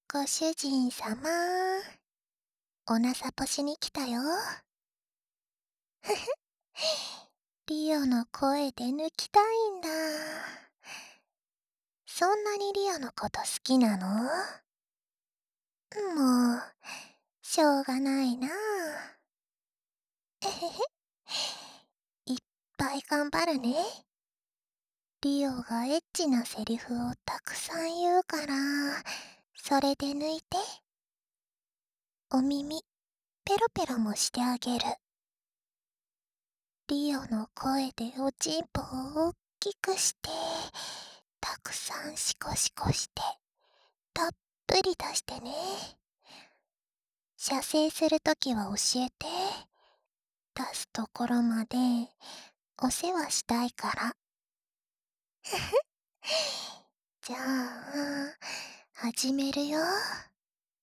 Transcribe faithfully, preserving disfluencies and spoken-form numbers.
ご主人様、おなさぽしに来たよ。ふふ、リオの声で抜きたいんだ。そんなにリオのこと好きなの？もう、しょうがないな。えへへ、いっぱい頑張るね。リオがエッチなセリフをたくさん言うから、それで抜いて。お耳、ペロペロもしてあげる。リオの声でおちんぽをおっきくして、たくさんシコシコして、たっぷり出してね。射精するときは教えて。出すところまで、お世話したいから。ふふ。じゃあ、始めるよ。